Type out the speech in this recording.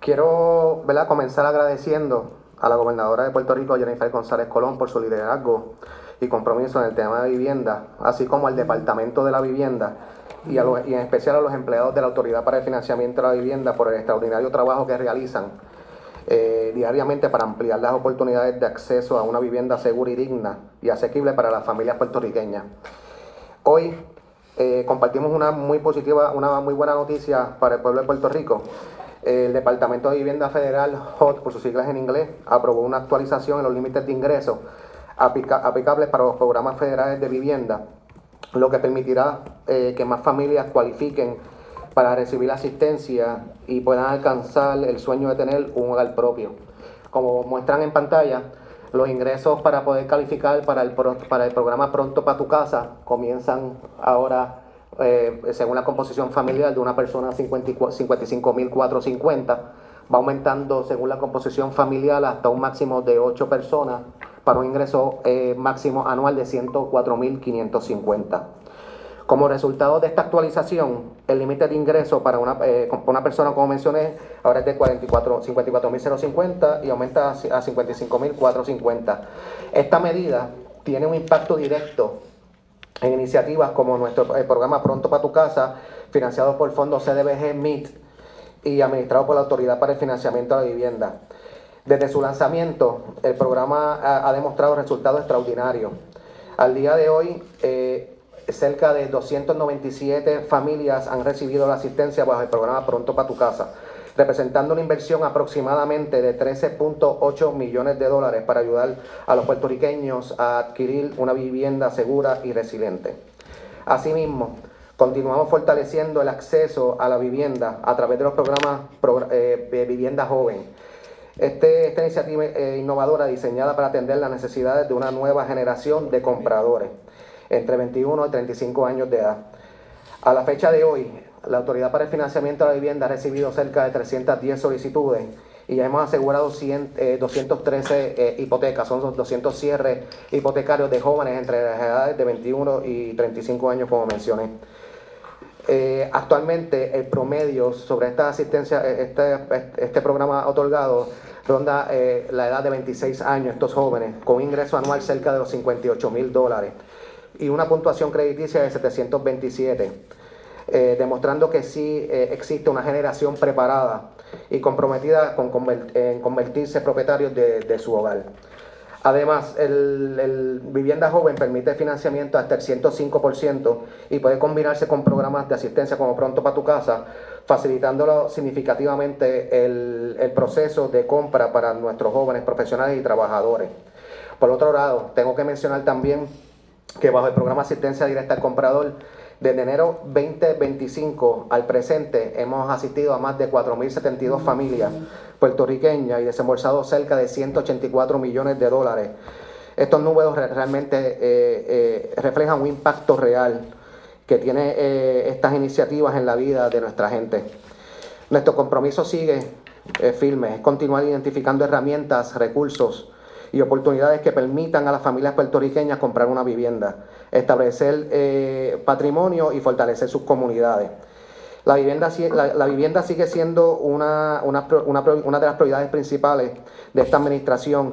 Quiero, ¿verdad?, comenzar agradeciendo a la gobernadora de Puerto Rico, Jennifer González Colón, por su liderazgo y compromiso en el tema de vivienda, así como al Departamento de la Vivienda y en especial a los empleados de la Autoridad para el Financiamiento de la Vivienda por el extraordinario trabajo que realizan diariamente para ampliar las oportunidades de acceso a una vivienda segura y digna y asequible para las familias puertorriqueñas. Hoy compartimos una muy buena noticia para el pueblo de Puerto Rico. El Departamento de Vivienda Federal, HUD, por sus siglas en inglés, aprobó una actualización en los límites de ingresos aplicables para los programas federales de vivienda, lo que permitirá que más familias cualifiquen para recibir asistencia y puedan alcanzar el sueño de tener un hogar propio. Como muestran en pantalla, los ingresos para poder calificar para el programa Pronto para tu Casa comienzan ahora, según la composición familiar de una persona, 55.450, va aumentando según la composición familiar hasta un máximo de 8 personas para un ingreso máximo anual de 104.550. Como resultado de esta actualización, el límite de ingreso para una persona, como mencioné, ahora es de 54.050 y aumenta a 55.450. Esta medida tiene un impacto directo en iniciativas como nuestro programa Pronto para tu Casa, financiado por el Fondo CDBG MIT y administrado por la Autoridad para el Financiamiento de la Vivienda. Desde su lanzamiento, el programa ha demostrado resultados extraordinarios. Al día de hoy, cerca de 297 familias han recibido la asistencia bajo el programa Pronto para tu Casa, representando una inversión aproximadamente de $13.8 millones para ayudar a los puertorriqueños a adquirir una vivienda segura y resiliente. Asimismo, continuamos fortaleciendo el acceso a la vivienda a través de los programas Vivienda Joven. Esta iniciativa innovadora diseñada para atender las necesidades de una nueva generación de compradores entre 21 y 35 años de edad. A la fecha de hoy, la Autoridad para el Financiamiento de la Vivienda ha recibido cerca de 310 solicitudes y ya hemos asegurado 213 hipotecas, son 200 cierres hipotecarios de jóvenes entre las edades de 21 y 35 años, como mencioné. Actualmente el promedio sobre esta asistencia, este programa otorgado, ronda la edad de 26 años, estos jóvenes, con un ingreso anual cerca de los $58,000 y una puntuación crediticia de 727, demostrando que sí existe una generación preparada y comprometida en convertirse propietarios de su hogar. Además, el Vivienda Joven permite financiamiento hasta el 105% y puede combinarse con programas de asistencia como Pronto para tu Casa, facilitándolo significativamente el proceso de compra para nuestros jóvenes profesionales y trabajadores. Por otro lado, tengo que mencionar también que bajo el programa Asistencia Directa al Comprador, desde enero 2025 al presente hemos asistido a más de 4.072 familias puertorriqueñas y desembolsado cerca de $184 millones. Estos números realmente reflejan un impacto real que tiene estas iniciativas en la vida de nuestra gente. Nuestro compromiso sigue firme, es continuar identificando herramientas, recursos y oportunidades que permitan a las familias puertorriqueñas comprar una vivienda, establecer patrimonio y fortalecer sus comunidades. La vivienda sigue siendo una de las prioridades principales de esta administración